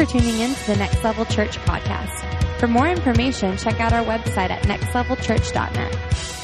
tuning in to the Next Level Church podcast. For more information, check out our website at nextlevelchurch.net.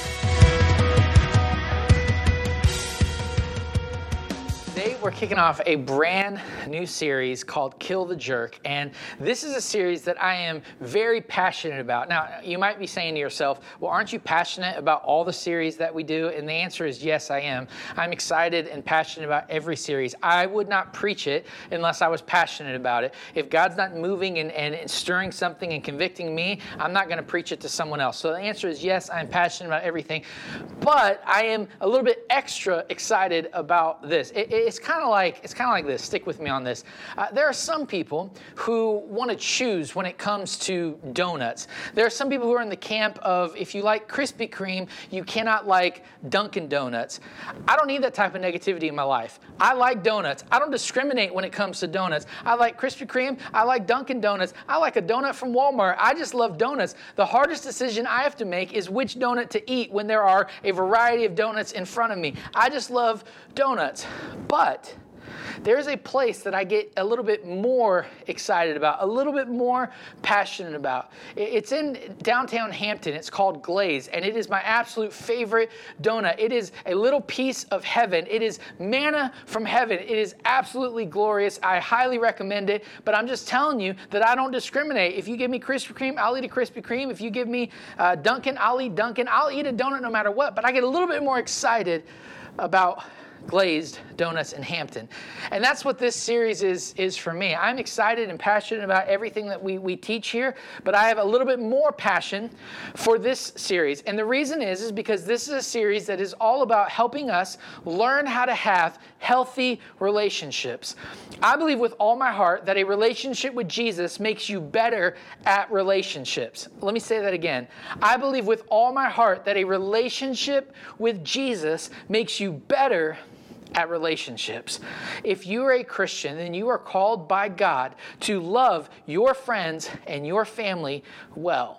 Today we're kicking off a brand new series called Kill the Jerk, and this is a series that I am very passionate about. Now, you might be saying to yourself, well, aren't you passionate about all the series that we do? And the answer is yes, I am. I'm excited and passionate about every series. I would not preach it unless I was passionate about it. If God's not moving and stirring something and convicting me, I'm not going to preach it to someone else. So the answer is yes, I'm passionate about everything, but I am a little bit extra excited about this. It's kind of like this. Stick with me on this. There are some people who want to choose when it comes to donuts. There are some people who are in the camp of, if you like Krispy Kreme, you cannot like Dunkin' Donuts. I don't need that type of negativity in my life. I like donuts. I don't discriminate when it comes to donuts. I like Krispy Kreme. I like Dunkin' Donuts. I like a donut from Walmart. I just love donuts. The hardest decision I have to make is which donut to eat when there are a variety of donuts in front of me. I just love donuts. But there's a place that I get a little bit more excited about, a little bit more passionate about. It's in downtown Hampton. It's called Glaze, and it is my absolute favorite donut. It is a little piece of heaven. It is manna from heaven. It is absolutely glorious. I highly recommend it, but I'm just telling you that I don't discriminate. If you give me Krispy Kreme, I'll eat a Krispy Kreme. If you give me Dunkin', I'll eat Dunkin'. I'll eat a donut no matter what, but I get a little bit more excited about glazed donuts in Hampton. And that's what this series is for me. I'm excited and passionate about everything that we teach here, but I have a little bit more passion for this series. And the reason is because this is a series that is all about helping us learn how to have healthy relationships. I believe with all my heart that a relationship with Jesus makes you better at relationships. Let me say that again. I believe with all my heart that a relationship with Jesus makes you better at relationships. If you are a Christian, then you are called by God to love your friends and your family well.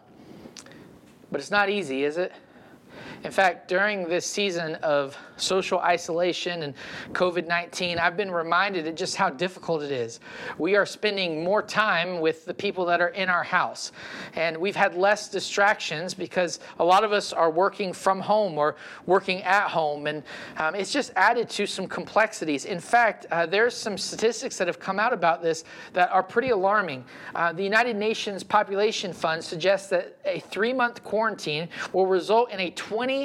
But it's not easy, is it? In fact, during this season of social isolation and COVID-19, I've been reminded of just how difficult it is. We are spending more time with the people that are in our house, and we've had less distractions because a lot of us are working from home or working at home, and it's just added to some complexities. In fact, there's some statistics that have come out about this that are pretty alarming. The United Nations Population Fund suggests that a 3-month quarantine will result in a 20%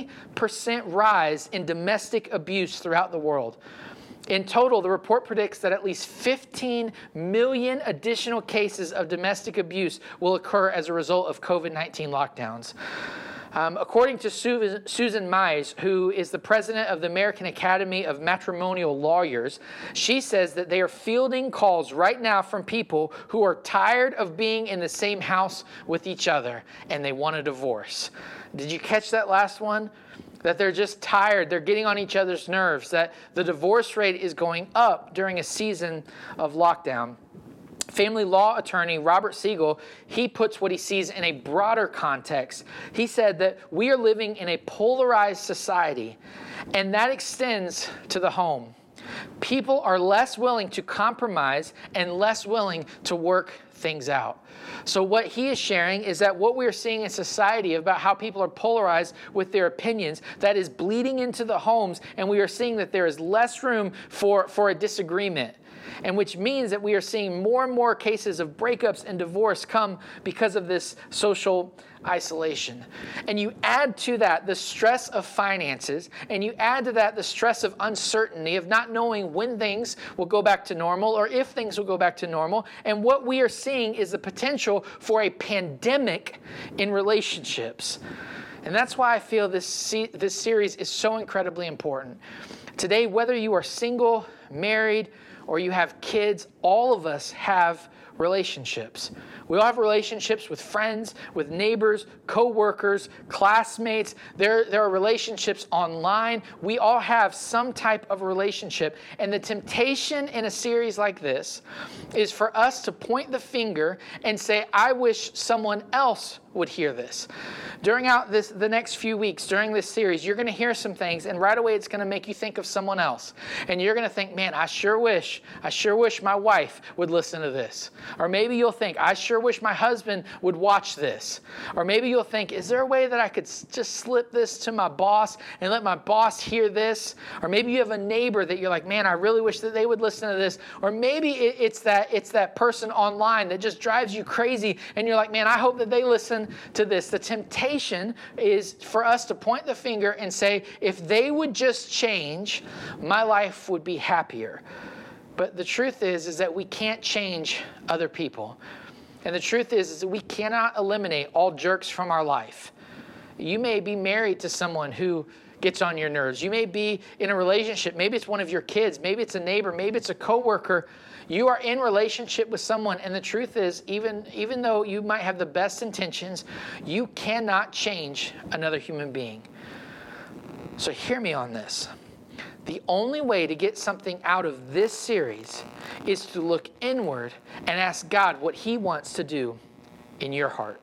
rise in domestic abuse throughout the world. In total, the report predicts that at least 15 million additional cases of domestic abuse will occur as a result of COVID-19 lockdowns. According to Susan Mize, who is the president of the American Academy of Matrimonial Lawyers, she says that they are fielding calls right now from people who are tired of being in the same house with each other and they want a divorce. Did you catch that last one? That they're just tired, they're getting on each other's nerves, that the divorce rate is going up during a season of lockdown. Family law attorney Robert Siegel, he puts what he sees in a broader context. He said that we are living in a polarized society, and that extends to the home. People are less willing to compromise and less willing to work things out. So what he is sharing is that what we're seeing in society about how people are polarized with their opinions, that is bleeding into the homes, and we are seeing that there is less room for a disagreement. And which means that we are seeing more and more cases of breakups and divorce come because of this social isolation. And you add to that the stress of finances, and you add to that the stress of uncertainty, of not knowing when things will go back to normal or if things will go back to normal. And what we are seeing is the potential for a pandemic in relationships. And that's why I feel this series is so incredibly important. Today, whether you are single, married, or you have kids, all of us have relationships. We all have relationships with friends, with neighbors, co-workers, classmates. There are relationships online. We all have some type of relationship. And the temptation in a series like this is for us to point the finger and say, I wish someone else would hear this. During the next few weeks, during this series, you're going to hear some things, and right away it's going to make you think of someone else. And you're going to think, man, I sure wish my wife would listen to this. Or maybe you'll think, I sure wish my husband would watch this. Or maybe you'll think, is there a way that I could just slip this to my boss and let my boss hear this? Or maybe you have a neighbor that you're like, man, I really wish that they would listen to this. Or maybe it's that person online that just drives you crazy and you're like, man, I hope that they listen to this. The temptation is for us to point the finger and say, if they would just change, my life would be happier. But the truth is that we can't change other people. And the truth is that we cannot eliminate all jerks from our life. You may be married to someone who gets on your nerves. You may be in a relationship. Maybe it's one of your kids. Maybe it's a neighbor. Maybe it's a coworker. You are in relationship with someone. And the truth is, even though you might have the best intentions, you cannot change another human being. So hear me on this. The only way to get something out of this series is to look inward and ask God what He wants to do in your heart.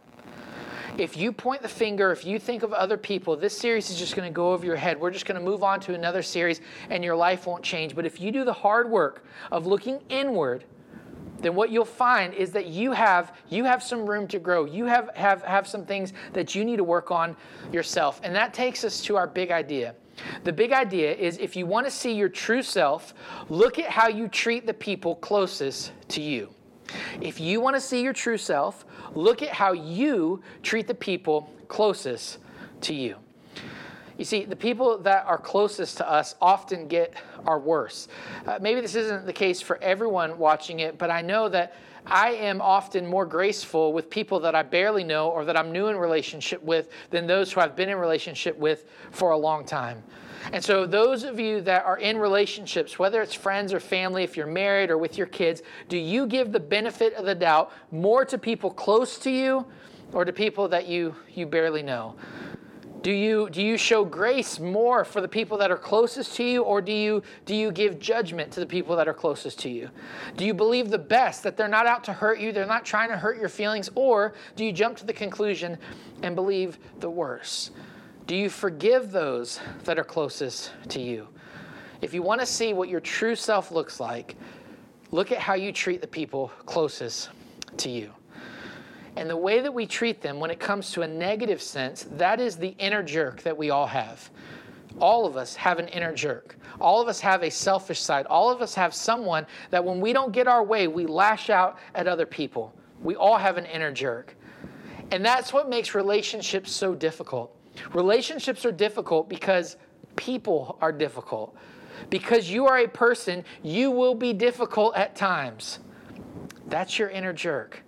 If you point the finger, if you think of other people, this series is just going to go over your head. We're just going to move on to another series and your life won't change. But if you do the hard work of looking inward, then what you'll find is that you have some room to grow. You have some things that you need to work on yourself. And that takes us to our big idea. The big idea is if you want to see your true self, look at how you treat the people closest to you. If you want to see your true self, look at how you treat the people closest to you. You see, the people that are closest to us often get our worst. Maybe this isn't the case for everyone watching it, but I know that I am often more graceful with people that I barely know or that I'm new in relationship with than those who I've been in relationship with for a long time. And so those of you that are in relationships, whether it's friends or family, if you're married or with your kids, do you give the benefit of the doubt more to people close to you or to people that you barely know? Do you show grace more for the people that are closest to you, or do you give judgment to the people that are closest to you? Do you believe the best, that they're not out to hurt you, they're not trying to hurt your feelings, or do you jump to the conclusion and believe the worst? Do you forgive those that are closest to you? If you want to see what your true self looks like, look at how you treat the people closest to you. And the way that we treat them when it comes to a negative sense, that is the inner jerk that we all have. All of us have an inner jerk. All of us have a selfish side. All of us have someone that when we don't get our way, we lash out at other people. We all have an inner jerk. And that's what makes relationships so difficult. Relationships are difficult because people are difficult. Because you are a person, you will be difficult at times. That's your inner jerk.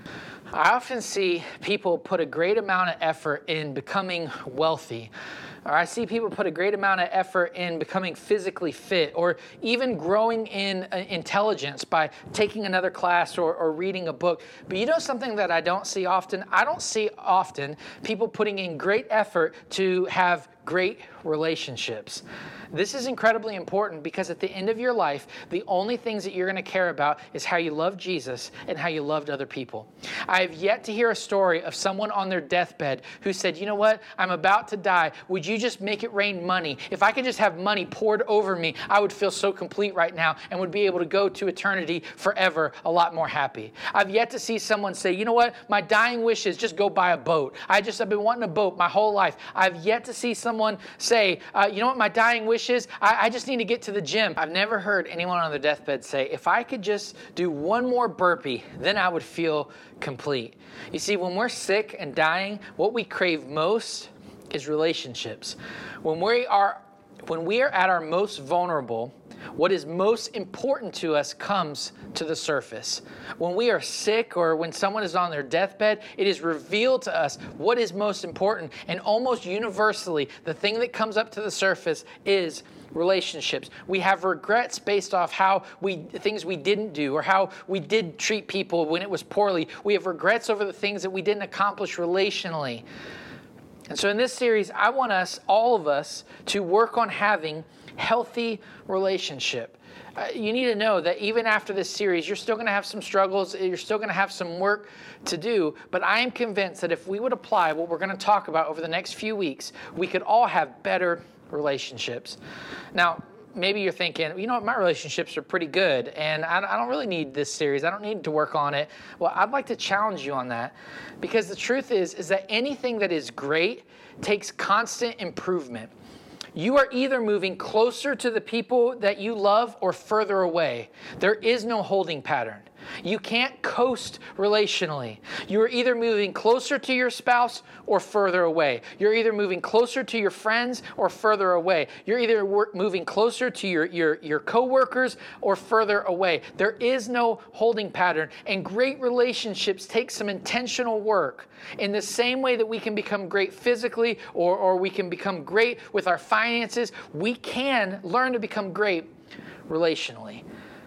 I often see people put a great amount of effort in becoming wealthy. Or I see people put a great amount of effort in becoming physically fit, or even growing in intelligence by taking another class or reading a book. But you know something that I don't see often? I don't see often people putting in great effort to have great relationships. This is incredibly important because at the end of your life, the only things that you're going to care about is how you love Jesus and how you loved other people. I have yet to hear a story of someone on their deathbed who said, you know what, I'm about to die. Would you just make it rain money? If I could just have money poured over me, I would feel so complete right now and would be able to go to eternity forever a lot more happy. I've yet to see someone say, you know what, my dying wish is just go buy a boat. I've been wanting a boat my whole life. I've yet to see someone say, you know what my dying wish is? I just need to get to the gym. I've never heard anyone on their deathbed say, if I could just do one more burpee, then I would feel complete. You see, when we're sick and dying, what we crave most is relationships. When we are at our most vulnerable, what is most important to us comes to the surface. When we are sick or when someone is on their deathbed, it is revealed to us what is most important. And almost universally, the thing that comes up to the surface is relationships. We have regrets based off things we didn't do or how we did treat people when it was poorly. We have regrets over the things that we didn't accomplish relationally. And so in this series, I want all of us, to work on having healthy relationship. You need to know that even after this series, you're still going to have some struggles. You're still going to have some work to do. But I am convinced that if we would apply what we're going to talk about over the next few weeks, we could all have better relationships. Now, maybe you're thinking, you know what, my relationships are pretty good, and I don't really need this series. I don't need to work on it. Well, I'd like to challenge you on that, because the truth is that anything that is great takes constant improvement. You are either moving closer to the people that you love or further away. There is no holding pattern. You can't coast relationally. You are either moving closer to your spouse or further away. You're either moving closer to your friends or further away. You're either moving closer to your coworkers or further away. There is no holding pattern. And great relationships take some intentional work. In the same way that we can become great physically or we can become great with our finances, we can learn to become great relationally.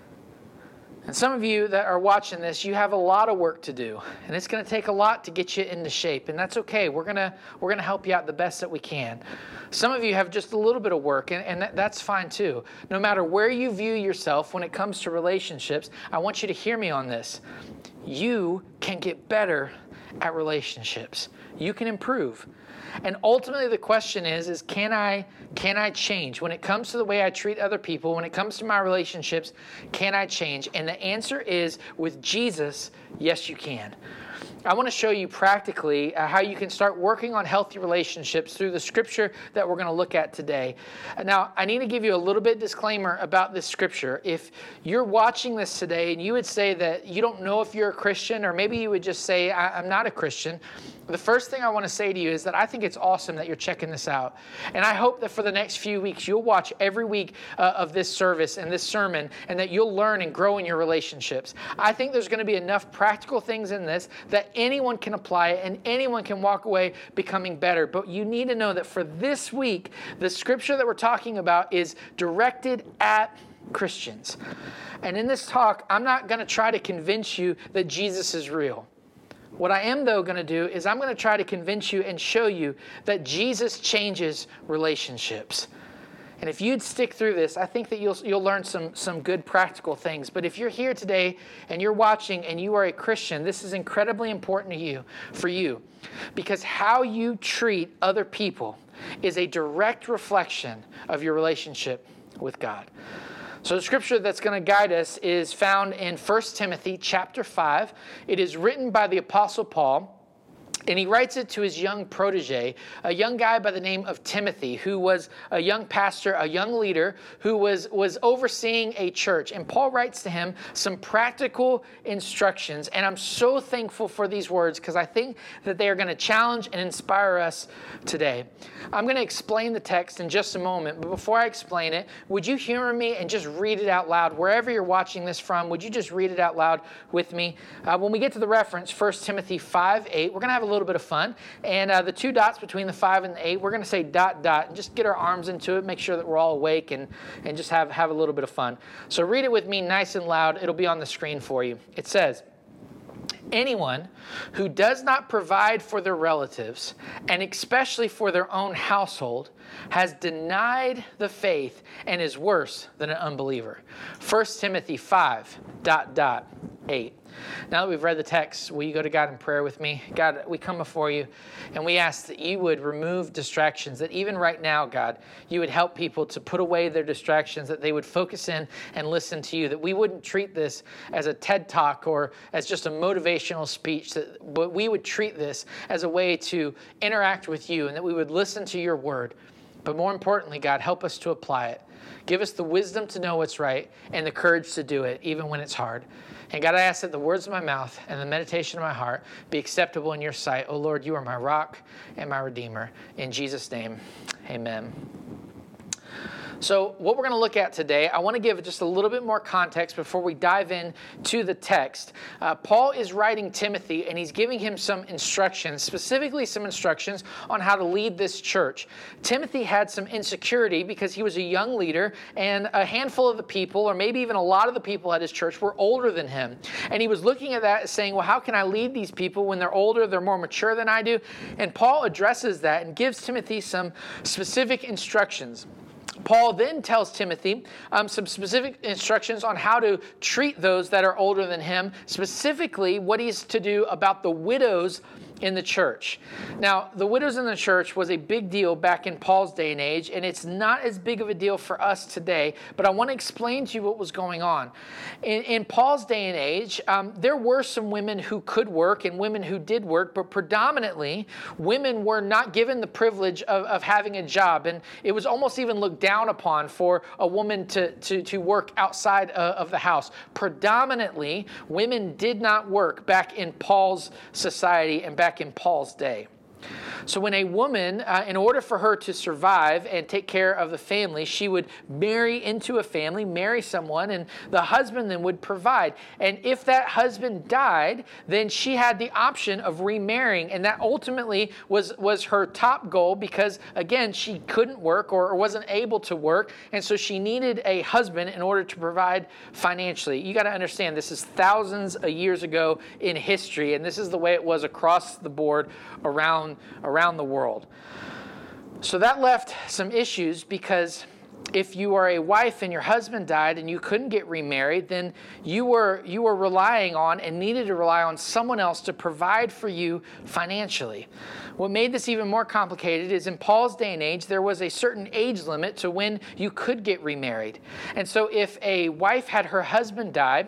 And some of you that are watching this, you have a lot of work to do, and it's going to take a lot to get you into shape, and that's okay. We're gonna help you out the best that we can. Some of you have just a little bit of work, and that's fine too. No matter where you view yourself when it comes to relationships, I want you to hear me on this. You can get better at relationships. You can improve. And ultimately the question is can I change? When it comes to the way I treat other people, when it comes to my relationships, can I change? And the answer is, with Jesus, yes, you can. I want to show you practically how you can start working on healthy relationships through the scripture that we're going to look at today. Now, I need to give you a little bit disclaimer about this scripture. If you're watching this today and you would say that you don't know if you're a Christian, or maybe you would just say, I'm not a Christian, the first thing I want to say to you is that I think it's awesome that you're checking this out. And I hope that for the next few weeks, you'll watch every week of this service and this sermon, and that you'll learn and grow in your relationships. I think there's going to be enough practical things in this that anyone can apply it and anyone can walk away becoming better. But you need to know that for this week, the scripture that we're talking about is directed at Christians. And in this talk, I'm not going to try to convince you that Jesus is real. What I am, though, going to do is I'm going to try to convince you and show you that Jesus changes relationships. And if you'd stick through this, I think that you'll learn some good practical things. But if you're here today and you're watching and you are a Christian, this is incredibly important for you, because how you treat other people is a direct reflection of your relationship with God. So the scripture that's going to guide us is found in 1 Timothy chapter 5. It is written by the Apostle Paul, and he writes it to his young protege, a young guy by the name of Timothy, who was a young pastor, a young leader, who was overseeing a church. And Paul writes to him some practical instructions. And I'm so thankful for these words, because I think that they are going to challenge and inspire us today. I'm going to explain the text in just a moment. But before I explain it, would you humor me and just read it out loud? Wherever you're watching this from, would you just read it out loud with me? When we get to the reference, 1 Timothy 5:8, we're going to have a little bit of fun. And the two dots between the 5 and the 8, we're going to say ... and just get our arms into it, make sure that we're all awake, and just have a little bit of fun. So read it with me nice and loud. It'll be on the screen for you. It says, anyone who does not provide for their relatives, and especially for their own household, has denied the faith and is worse than an unbeliever. 1 Timothy 5:8. Now that we've read the text, will you go to God in prayer with me? God, we come before you and we ask that you would remove distractions, that even right now, God, you would help people to put away their distractions, that they would focus in and listen to you, that we wouldn't treat this as a TED Talk or as just a motivational speech, but we would treat this as a way to interact with you, and that we would listen to your word. But more importantly, God, help us to apply it. Give us the wisdom to know what's right and the courage to do it, even when it's hard. And God, I ask that the words of my mouth and the meditation of my heart be acceptable in your sight. Oh Lord, you are my rock and my redeemer. In Jesus' name, amen. So what we're going to look at today, I want to give just a little bit more context before we dive into the text. Paul is writing Timothy, and he's giving him some instructions, specifically some instructions on how to lead this church. Timothy had some insecurity because he was a young leader, and a handful of the people, or maybe even a lot of the people at his church, were older than him. And he was looking at that saying, well, how can I lead these people when they're older, they're more mature than I do? And Paul addresses that and gives Timothy some specific instructions. Paul then tells Timothy some specific instructions on how to treat those that are older than him, specifically what he's to do about the widows in the church. Now, the widows in the church was a big deal back in Paul's day and age, and it's not as big of a deal for us today, but I want to explain to you what was going on. In Paul's day and age, there were some women who could work and women who did work, but predominantly, women were not given the privilege of having a job, and it was almost even looked down upon for a woman to work outside of the house. Predominantly, women did not work back in Paul's society and back in Paul's day. So when a woman, in order for her to survive and take care of the family, she would marry into a family, marry someone, and the husband then would provide. And if that husband died, then she had the option of remarrying, and that ultimately was her top goal because, again, she couldn't work or wasn't able to work, and so she needed a husband in order to provide financially. You got to understand, this is thousands of years ago in history, and this is the way it was across the board around the world. So that left some issues because if you are a wife and your husband died and you couldn't get remarried, then you were relying on and needed to rely on someone else to provide for you financially. What made this even more complicated is in Paul's day and age, there was a certain age limit to when you could get remarried. And so if a wife had her husband die,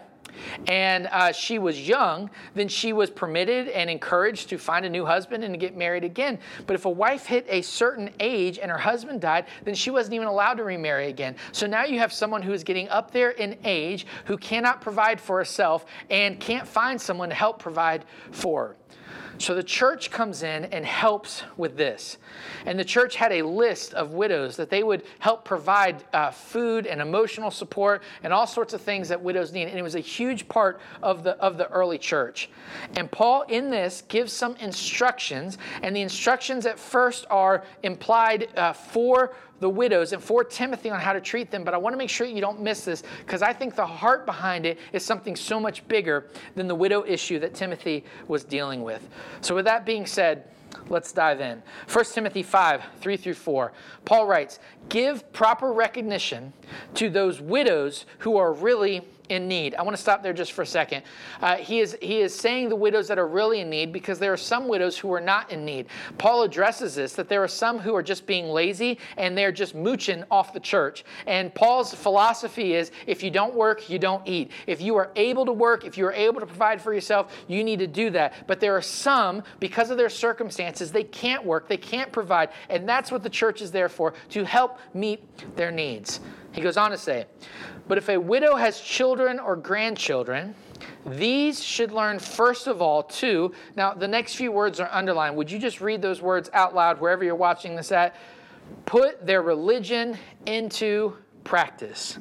and she was young, then she was permitted and encouraged to find a new husband and to get married again. But if a wife hit a certain age and her husband died, then she wasn't even allowed to remarry again. So now you have someone who is getting up there in age, who cannot provide for herself and can't find someone to help provide for her. So the church comes in and helps with this. And the church had a list of widows that they would help provide food and emotional support and all sorts of things that widows need. And it was a huge part of the early church. And Paul in this gives some instructions. And the instructions at first are implied for the widows and for Timothy on how to treat them. But I want to make sure you don't miss this because I think the heart behind it is something so much bigger than the widow issue that Timothy was dealing with. So with that being said, let's dive in. 1 Timothy 5, 3 through 4. Paul writes, "Give proper recognition to those widows who are really in need." I want to stop there just for a second. He is saying the widows that are really in need because there are some widows who are not in need. Paul addresses this, that there are some who are just being lazy and they're just mooching off the church. And Paul's philosophy is if you don't work, you don't eat. If you are able to work, if you are able to provide for yourself, you need to do that. But there are some, because of their circumstances, they can't work, they can't provide. And that's what the church is there for, to help meet their needs. He goes on to say, "But if a widow has children or grandchildren, these should learn first of all to," now the next few words are underlined. Would you just read those words out loud wherever you're watching this at? "Put their religion into practice."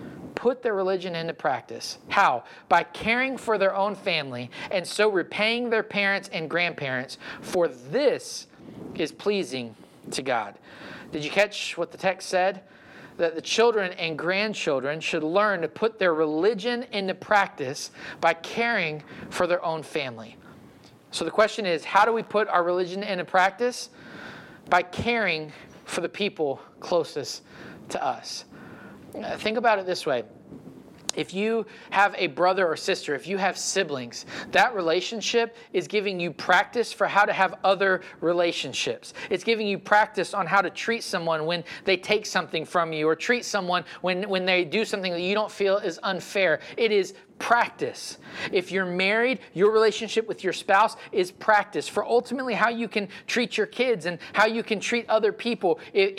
Put their religion into practice. How? By caring for their own family and so repaying their parents and grandparents, for this is pleasing to God. Did you catch what the text said? That the children and grandchildren should learn to put their religion into practice by caring for their own family. So the question is, how do we put our religion into practice? By caring for the people closest to us. Think about it this way. If you have a brother or sister, if you have siblings, that relationship is giving you practice for how to have other relationships. It's giving you practice on how to treat someone when they take something from you or treat someone when they do something that you don't feel is unfair. It is practice. If you're married, your relationship with your spouse is practice for ultimately how you can treat your kids and how you can treat other people.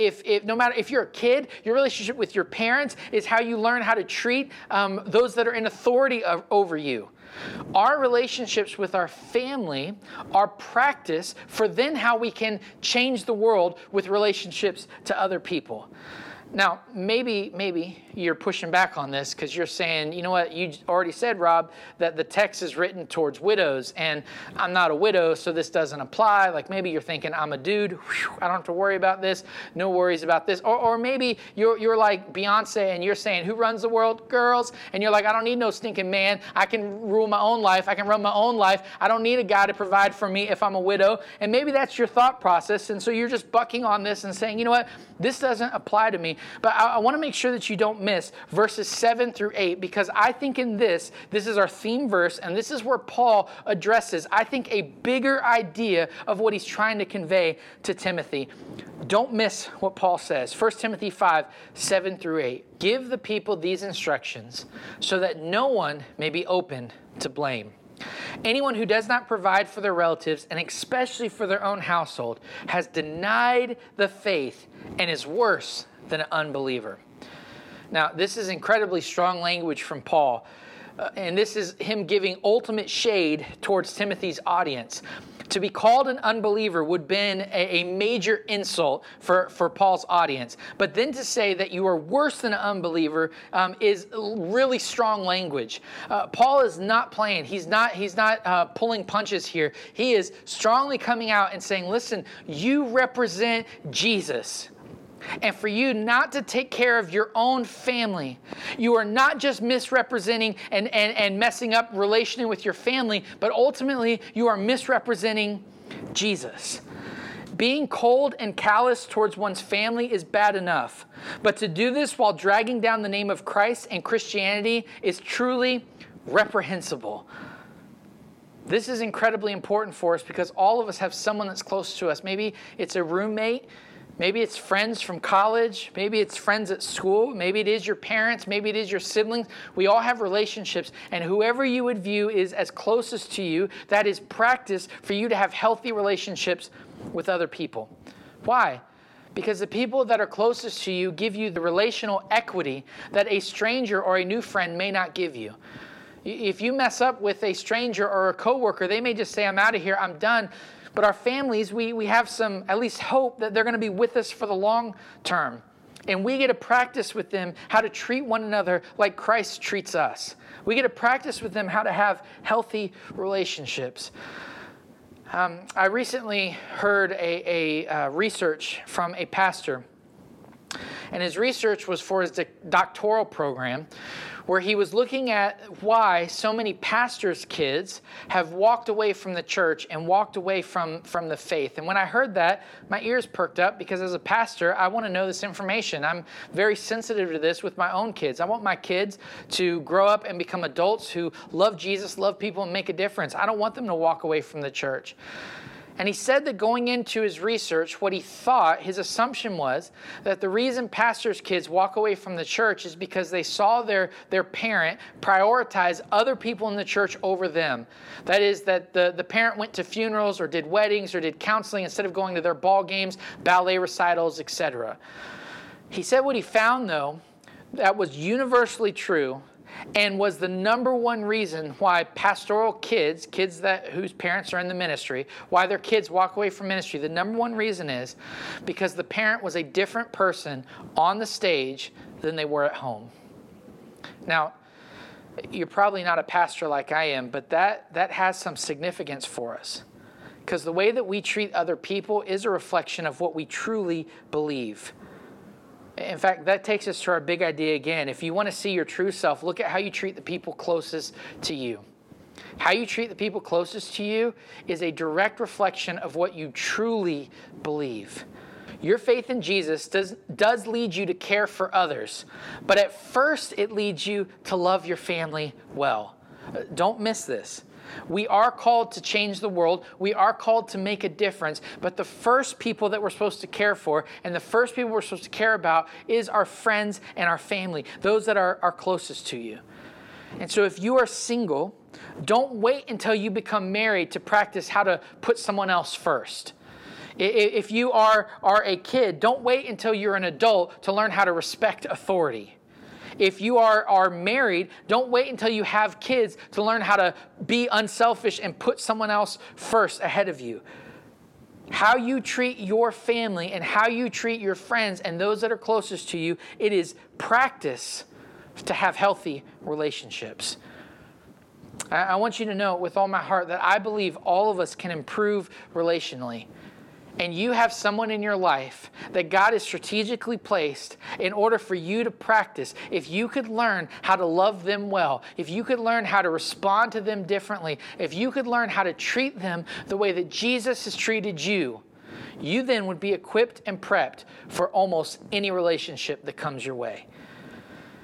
No matter if you're a kid, your relationship with your parents is how you learn how to treat those that are in authority over you. Our relationships with our family are practice for then how we can change the world with relationships to other people. Now, maybe you're pushing back on this because you're saying, you know what, you already said, Rob, that the text is written towards widows, and I'm not a widow, so this doesn't apply. Like maybe you're thinking, I'm a dude, I don't have to worry about this, no worries about this. Or maybe you're like Beyonce and you're saying, who runs the world? Girls. And you're like, I don't need no stinking man. I can rule my own life. I can run my own life. I don't need a guy to provide for me if I'm a widow. And maybe that's your thought process, and so you're just bucking on this and saying, you know what, this doesn't apply to me. But I want to make sure that you don't miss verses 7 through 8, because I think in this is our theme verse, and this is where Paul addresses, I think, a bigger idea of what he's trying to convey to Timothy. Don't miss what Paul says. 1 Timothy 5, 7 through 8. Give the people these instructions so that no one may be open to blame. Anyone who does not provide for their relatives, and especially for their own household, has denied the faith and is worse than an unbeliever. Now, this is incredibly strong language from Paul, and this is him giving ultimate shade towards Timothy's audience. To be called an unbeliever would have been a major insult for Paul's audience. But then to say that you are worse than an unbeliever is really strong language. Paul is not playing. He's not pulling punches here. He is strongly coming out and saying, listen, you represent Jesus. And for you not to take care of your own family, you are not just misrepresenting and messing up relationing with your family, but ultimately you are misrepresenting Jesus. Being cold and callous towards one's family is bad enough, but to do this while dragging down the name of Christ and Christianity is truly reprehensible. This is incredibly important for us because all of us have someone that's close to us. Maybe it's a roommate. Maybe it's friends from college. Maybe it's friends at school. Maybe it is your parents. Maybe it is your siblings. We all have relationships. And whoever you would view is as closest to you, that is practice for you to have healthy relationships with other people. Why? Because the people that are closest to you give you the relational equity that a stranger or a new friend may not give you. If you mess up with a stranger or a coworker, they may just say, I'm out of here, I'm done. But our families, we have some, at least hope that they're going to be with us for the long term. And we get to practice with them how to treat one another like Christ treats us. We get to practice with them how to have healthy relationships. I recently heard a research from a pastor. And his research was for his doctoral program, where he was looking at why so many pastors' kids have walked away from the church and walked away from the faith. And when I heard that, my ears perked up because as a pastor, I want to know this information. I'm very sensitive to this with my own kids. I want my kids to grow up and become adults who love Jesus, love people, and make a difference. I don't want them to walk away from the church. And he said that going into his research, what he thought, his assumption was that the reason pastors' kids walk away from the church is because they saw their parent prioritize other people in the church over them. That is, that the parent went to funerals or did weddings or did counseling instead of going to their ball games, ballet recitals, etc. He said what he found, though, that was universally true and was the number one reason why pastoral kids whose parents are in the ministry, why their kids walk away from ministry, the number one reason is because the parent was a different person on the stage than they were at home. Now, you're probably not a pastor like I am, but that has some significance for us. Because the way that we treat other people is a reflection of what we truly believe. In fact, that takes us to our big idea again. If you want to see your true self, look at how you treat the people closest to you. How you treat the people closest to you is a direct reflection of what you truly believe. Your faith in Jesus does lead you to care for others, but at first it leads you to love your family well. Don't miss this. We are called to change the world. We are called to make a difference. But the first people that we're supposed to care for and the first people we're supposed to care about is our friends and our family, those that are closest to you. And so if you are single, don't wait until you become married to practice how to put someone else first. If you are a kid, don't wait until you're an adult to learn how to respect authority. If you are married, don't wait until you have kids to learn how to be unselfish and put someone else first ahead of you. How you treat your family and how you treat your friends and those that are closest to you, it is practice to have healthy relationships. I want you to know with all my heart that I believe all of us can improve relationally. And you have someone in your life that God has strategically placed in order for you to practice. If you could learn how to love them well, if you could learn how to respond to them differently, if you could learn how to treat them the way that Jesus has treated you, you then would be equipped and prepped for almost any relationship that comes your way.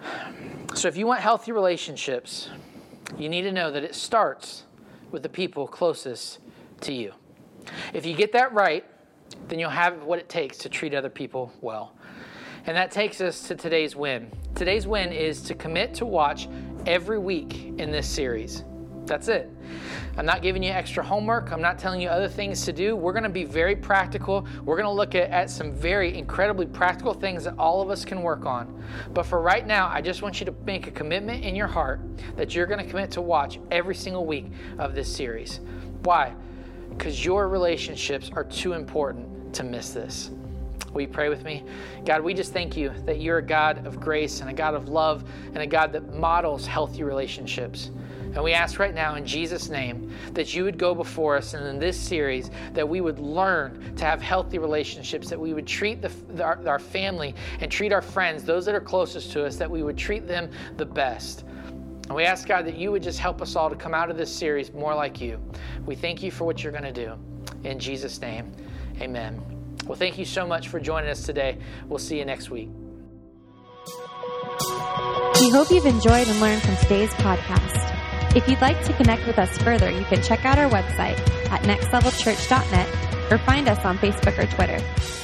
So if you want healthy relationships, you need to know that it starts with the people closest to you. If you get that right, then you'll have what it takes to treat other people well. And that takes us to today's win. Today's win is to commit to watch every week in this series. That's it. I'm not giving you extra homework. I'm not telling you other things to do. We're going to be very practical. We're going to look at some very incredibly practical things that all of us can work on. But for right now, I just want you to make a commitment in your heart that you're going to commit to watch every single week of this series. Why? Because your relationships are too important to miss this. Will you pray with me? God, we just thank you that you're a God of grace and a God of love and a God that models healthy relationships. And we ask right now in Jesus' name that you would go before us and in this series that we would learn to have healthy relationships, that we would treat our family and treat our friends, those that are closest to us, that we would treat them the best. And we ask, God, that you would just help us all to come out of this series more like you. We thank you for what you're going to do. In Jesus' name, amen. Well, thank you so much for joining us today. We'll see you next week. We hope you've enjoyed and learned from today's podcast. If you'd like to connect with us further, you can check out our website at nextlevelchurch.net or find us on Facebook or Twitter.